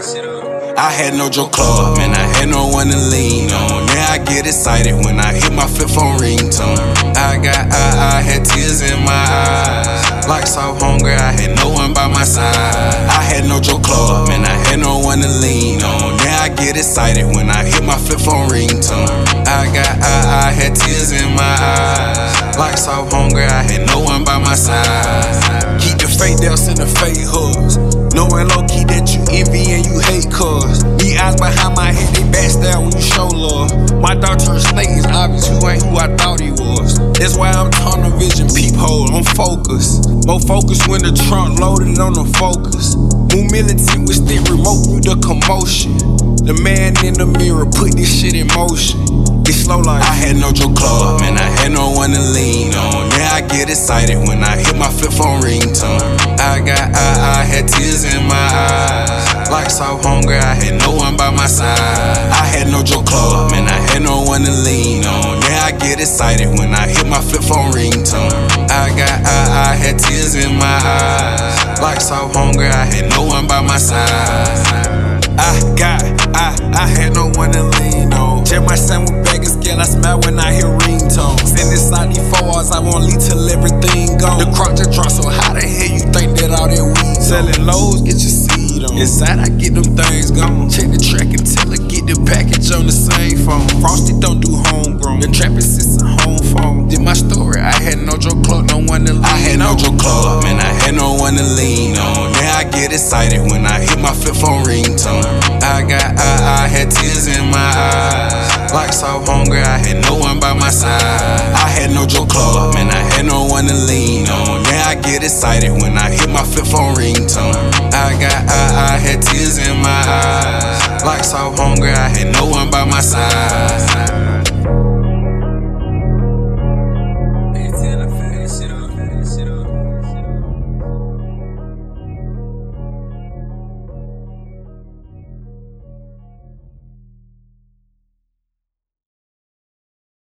I had no Joe Club, man, I had no one to lean on. Now I get excited when I hit my flip phone ringtone. I had tears in my eyes. Like so hungry, I had no one by my side. I had no Joe Club, man, I had no one to lean on. Now I get excited when I hit my flip phone ringtone. I had tears in my eyes. Like so hungry, I had no one by my side. Keep the fake deals and the fake hoods. Knowing low-key that you envy and you hate cuz me eyes behind my head, they backstab when you show love. My dog turned snake, it's obvious you ain't who I thought he was. That's why I'm tunnel vision, peephole, I'm focused. More focused when the trunk loaded on the Focus. Move militant with stick remote through the commotion. The man in the mirror put this shit in motion. It's slow like I had no Joe Club, man, I had no one to lean on. Now I get excited when I hit my flip phone ringtone. I had tears in my eyes. Like so hungry, I had no one by my side. I had no Joe Club, man, I had no one to lean on. Now I get excited when I hit my flip phone ringtone. I had tears in my eyes. Like so hungry, I had no one by my side. I had no one to lean on. Check my son with bag and scale, I smile when I hear ringtones. Send inside these 4 hours, I won't leave till everything gone. The crop just dropped, so how the hell you think that all that weed selling lows, get your seed on. Inside I get them things gone. Check the track until I get the package on the same phone. Frosty don't do homegrown, the trap is a home phone. Did my story, I had no Joe Club, no one to lean on. I had no Joe Club, man, I had no one to lean on. Now I get excited when I hit my flip phone ringtone. I had tears in my eyes. Like so hungry, I had no one by my side. I had no Joe Club, man, I had no one to lean on. Now I get excited when I hit my flip phone ringtone. I had tears in my eyes. Like so hungry, I had no one by my side.